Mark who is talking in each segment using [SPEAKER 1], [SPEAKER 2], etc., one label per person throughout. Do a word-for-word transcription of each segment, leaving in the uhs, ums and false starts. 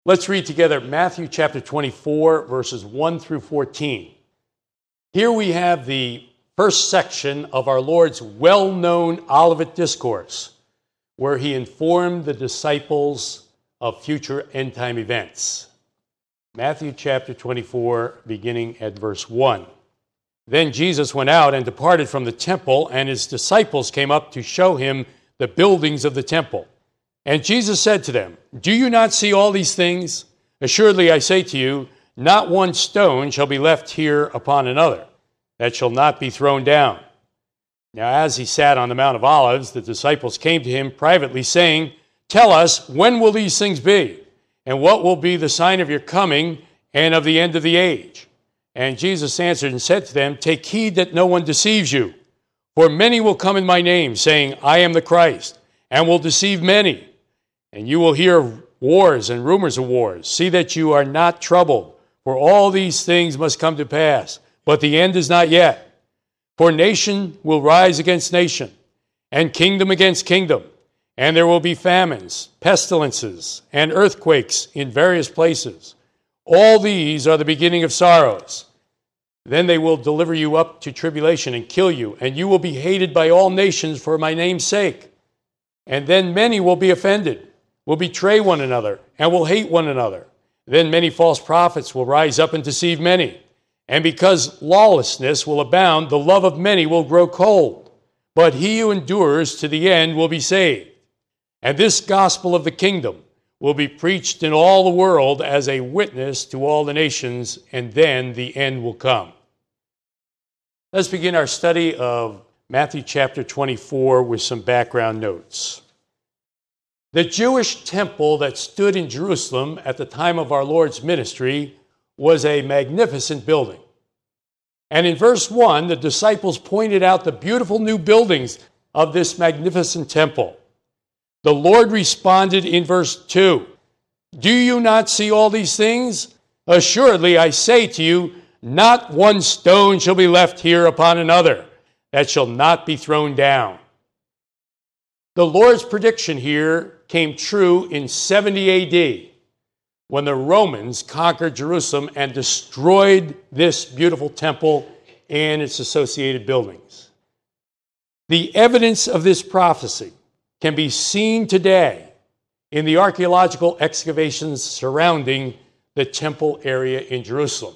[SPEAKER 1] Let's read together Matthew chapter twenty-four, verses one through fourteen. Here we have the first section of our Lord's well-known Olivet Discourse, where he informed the disciples of future end-time events. Matthew chapter twenty-four, beginning at verse one. Then Jesus went out and departed from the temple, and his disciples came up to show him the buildings of the temple. And Jesus said to them, "Do you not see all these things? Assuredly I say to you, not one stone shall be left here upon another, that shall not be thrown down." Now as he sat on the Mount of Olives, the disciples came to him privately, saying, "Tell us, when will these things be? And what will be the sign of your coming and of the end of the age?" And Jesus answered and said to them, "Take heed that no one deceives you. For many will come in my name, saying, 'I am the Christ,' and will deceive many. And you will hear of wars and rumors of wars. See that you are not troubled, for all these things must come to pass, but the end is not yet. For nation will rise against nation, and kingdom against kingdom, and there will be famines, pestilences, and earthquakes in various places. All these are the beginning of sorrows. Then they will deliver you up to tribulation and kill you, and you will be hated by all nations for my name's sake. And then many will be offended, will betray one another, and will hate one another. Then many false prophets will rise up and deceive many. And because lawlessness will abound, the love of many will grow cold. But he who endures to the end will be saved. And this gospel of the kingdom will be preached in all the world as a witness to all the nations, and then the end will come." Let's begin our study of Matthew chapter twenty-four with some background notes. The Jewish temple that stood in Jerusalem at the time of our Lord's ministry was a magnificent building. And in verse one, the disciples pointed out the beautiful new buildings of this magnificent temple. The Lord responded in verse two, "Do you not see all these things? Assuredly I say to you, not one stone shall be left here upon another, that shall not be thrown down." The Lord's prediction here came true in seventy A D, when the Romans conquered Jerusalem and destroyed this beautiful temple and its associated buildings. The evidence of this prophecy can be seen today in the archaeological excavations surrounding the temple area in Jerusalem.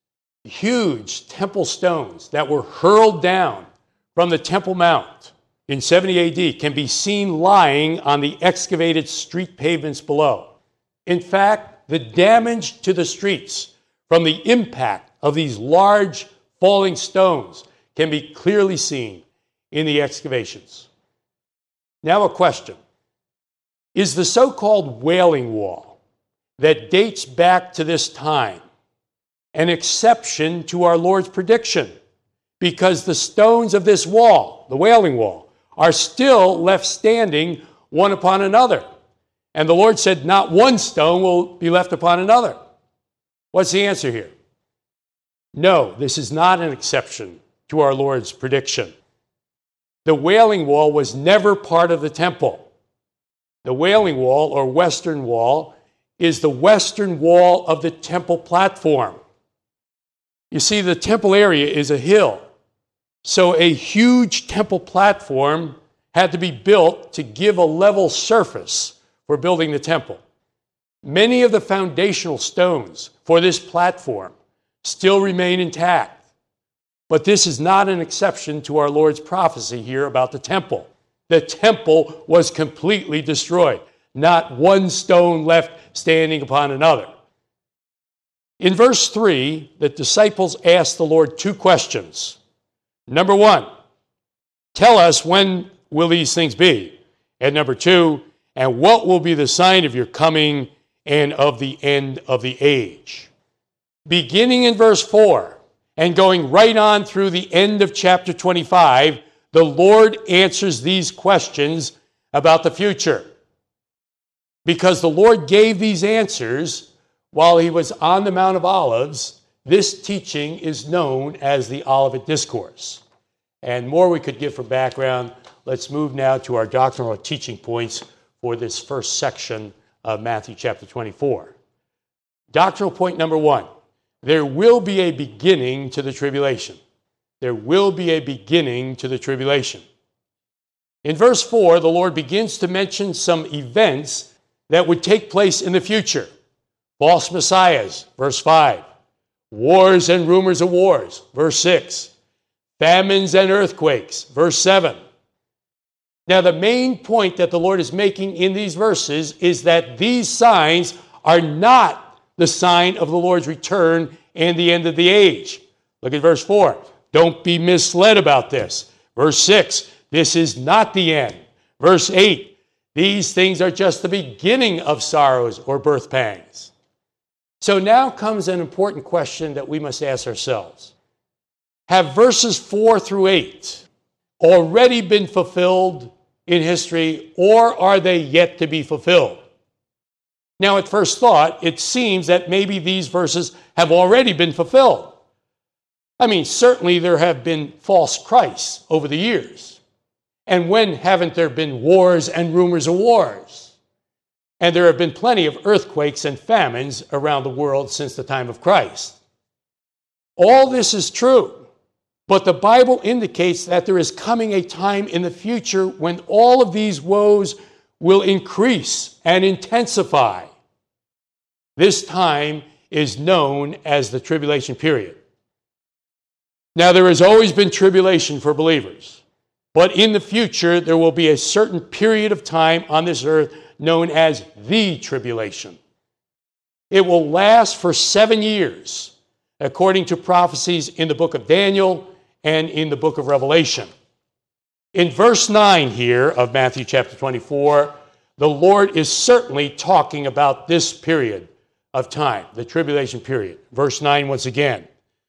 [SPEAKER 1] Huge temple stones that were hurled down from the Temple Mount in seventy A D can be seen lying on the excavated street pavements below. In fact, the damage to the streets from the impact of these large falling stones can be clearly seen in the excavations. Now a question. Is the so-called Wailing Wall that dates back to this time an exception to our Lord's prediction? Because the stones of this wall, the Wailing Wall, are still left standing one upon another. And the Lord said, not one stone will be left upon another. What's the answer here? No, this is not an exception to our Lord's prediction. The Wailing Wall was never part of the temple. The Wailing Wall, or Western Wall, is the western wall of the temple platform. You see, the temple area is a hill. So a huge temple platform had to be built to give a level surface for building the temple. Many of the foundational stones for this platform still remain intact. But this is not an exception to our Lord's prophecy here about the temple. The temple was completely destroyed. Not one stone left standing upon another. In verse three, the disciples asked the Lord two questions. Number one, tell us when will these things be? And number two, and what will be the sign of your coming and of the end of the age? Beginning in verse four and going right on through the end of chapter twenty-five, the Lord answers these questions about the future. Because the Lord gave these answers while he was on the Mount of Olives, this teaching is known as the Olivet Discourse. And more we could give for background. Let's move now to our doctrinal teaching points for this first section of Matthew chapter twenty-four. Doctrinal point number one, there will be a beginning to the tribulation. There will be a beginning to the tribulation. In verse four, the Lord begins to mention some events that would take place in the future. False messiahs, verse five. Wars and rumors of wars, verse six. Famines and earthquakes, verse seven. Now, the main point that the Lord is making in these verses is that these signs are not the sign of the Lord's return and the end of the age. Look at verse four. Don't be misled about this. Verse six. This is not the end. Verse eight. These things are just the beginning of sorrows or birth pangs. So now comes an important question that we must ask ourselves. Have verses four through eight already been fulfilled in history, or are they yet to be fulfilled? Now, at first thought, it seems that maybe these verses have already been fulfilled. I mean, certainly there have been false Christs over the years. And when haven't there been wars and rumors of wars? And there have been plenty of earthquakes and famines around the world since the time of Christ. All this is true, but the Bible indicates that there is coming a time in the future when all of these woes will increase and intensify. This time is known as the tribulation period. Now, there has always been tribulation for believers. But in the future, there will be a certain period of time on this earth known as the tribulation. It will last for seven years, according to prophecies in the book of Daniel and in the book of Revelation. In verse nine here of Matthew chapter twenty-four, the Lord is certainly talking about this period of time, the tribulation period. Verse nine once again.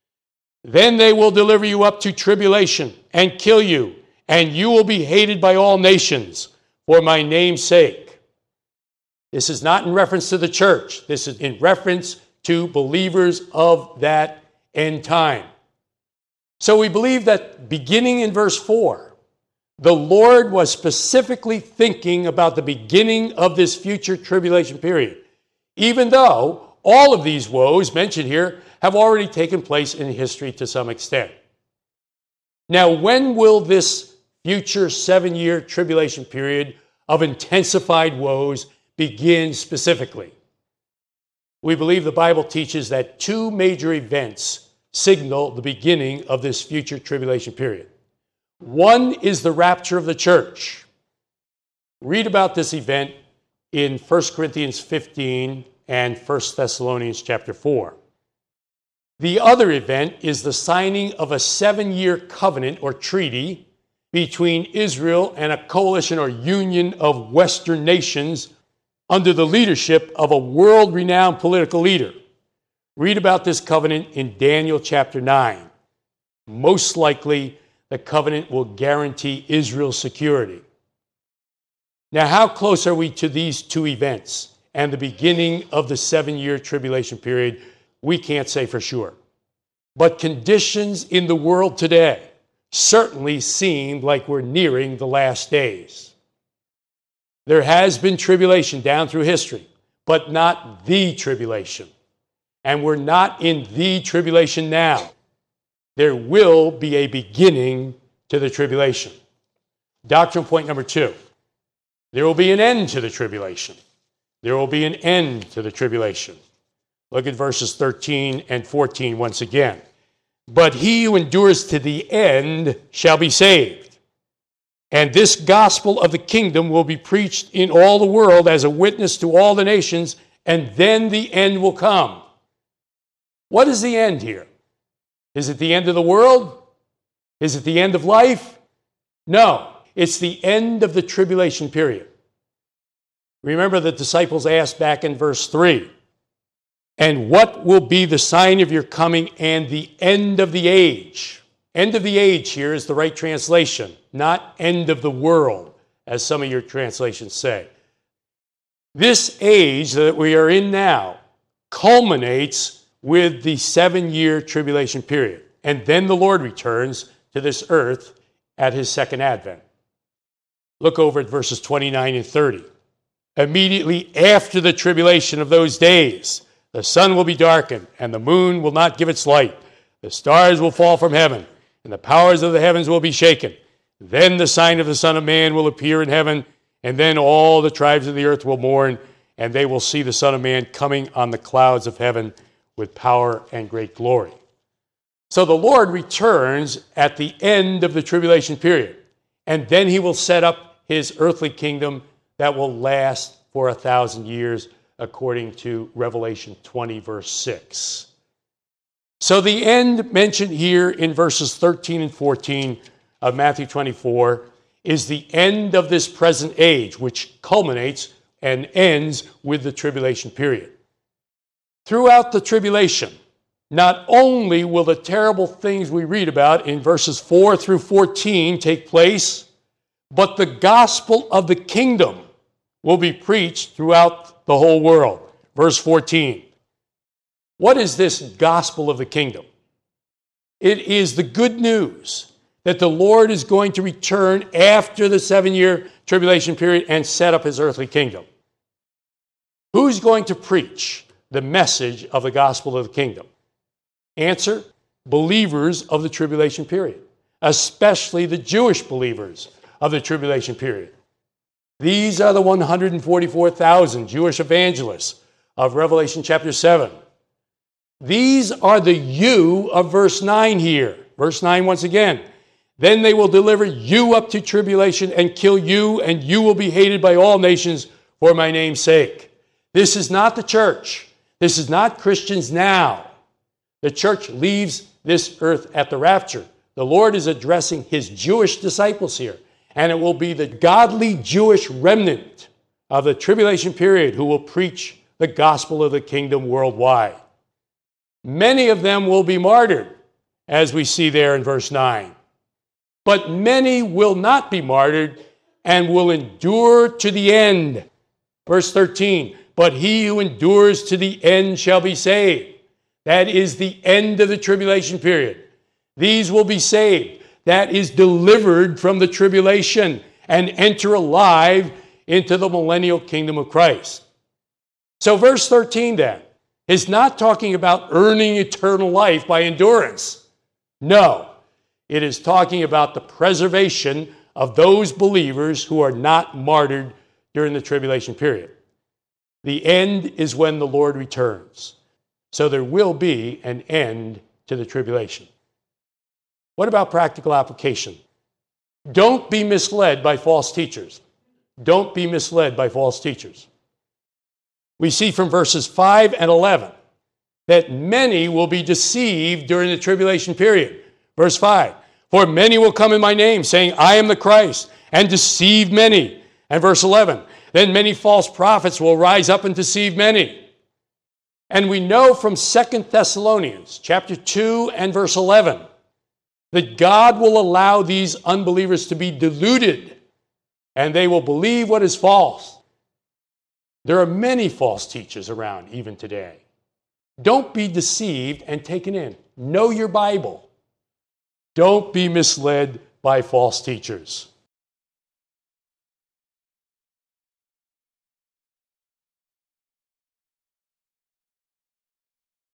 [SPEAKER 1] Then they will deliver you up to tribulation and kill you, and you will be hated by all nations for my name's sake. This is not in reference to the church. This is in reference to believers of that end time. So we believe that beginning in verse four, the Lord was specifically thinking about the beginning of this future tribulation period, even though all of these woes mentioned here have already taken place in history to some extent. Now, when will this future seven-year tribulation period of intensified woes begin specifically? We believe the Bible teaches that two major events signal the beginning of this future tribulation period. One is the rapture of the church. Read about this event in First Corinthians fifteen and First Thessalonians chapter four. The other event is the signing of a seven-year covenant or treaty between Israel and a coalition or union of Western nations under the leadership of a world-renowned political leader. Read about this covenant in Daniel chapter nine. Most likely, the covenant will guarantee Israel's security. Now, how close are we to these two events and the beginning of the seven-year tribulation period? We can't say for sure. But conditions in the world today certainly seem like we're nearing the last days. There has been tribulation down through history, but not the tribulation. And we're not in the tribulation now. There will be a beginning to the tribulation. Doctrine point number two. There will be an end to the tribulation. There will be an end to the tribulation. Look at verses thirteen and fourteen once again. But he who endures to the end shall be saved. And this gospel of the kingdom will be preached in all the world as a witness to all the nations, and then the end will come. What is the end here? Is it the end of the world? Is it the end of life? No, it's the end of the tribulation period. Remember the disciples asked back in verse three, and what will be the sign of your coming and the end of the age? End of the age here is the right translation, not end of the world, as some of your translations say. This age that we are in now culminates with the seven-year tribulation period. And then the Lord returns to this earth at his second advent. Look over at verses twenty-nine and thirty. Immediately after the tribulation of those days, The sun will be darkened, and the moon will not give its light. The stars will fall from heaven, and the powers of the heavens will be shaken. Then the sign of the Son of Man will appear in heaven, and then all the tribes of the earth will mourn, and they will see the Son of Man coming on the clouds of heaven with power and great glory. So the Lord returns at the end of the tribulation period, and then he will set up his earthly kingdom that will last for a thousand years, according to Revelation twenty, verse six. So the end mentioned here in verses thirteen and fourteen of Matthew twenty-four is the end of this present age, which culminates and ends with the tribulation period. Throughout the tribulation, not only will the terrible things we read about in verses four through fourteen take place, but the gospel of the kingdom will be preached throughout the whole world. Verse fourteen. What is this gospel of the kingdom? It is the good news that the Lord is going to return after the seven-year tribulation period and set up his earthly kingdom. Who's going to preach the message of the gospel of the kingdom? Answer, believers of the tribulation period, especially the Jewish believers of the tribulation period. These are the one hundred forty-four thousand Jewish evangelists of Revelation chapter seven. These are the you of verse nine here. Verse nine once again. Then they will deliver you up to tribulation and kill you, and you will be hated by all nations for my name's sake. This is not the church. This is not Christians now. The church leaves this earth at the rapture. The Lord is addressing his Jewish disciples here. And it will be the godly Jewish remnant of the tribulation period who will preach the gospel of the kingdom worldwide. Many of them will be martyred, as we see there in verse nine. But many will not be martyred and will endure to the end. Verse thirteen, but he who endures to the end shall be saved. That is the end of the tribulation period. These will be saved. That is delivered from the tribulation and enter alive into the millennial kingdom of Christ. So verse thirteen then is not talking about earning eternal life by endurance. No, it is talking about the preservation of those believers who are not martyred during the tribulation period. The end is when the Lord returns. So there will be an end to the tribulation. What about practical application? Don't be misled by false teachers. Don't be misled by false teachers. We see from verses five and eleven that many will be deceived during the tribulation period. Verse five, for many will come in my name, saying, I am the Christ, and deceive many. And verse eleven, then many false prophets will rise up and deceive many. And we know from Second Thessalonians chapter two and verse eleven that God will allow these unbelievers to be deluded, and they will believe what is false. There are many false teachers around even today. Don't be deceived and taken in. Know your Bible. Don't be misled by false teachers.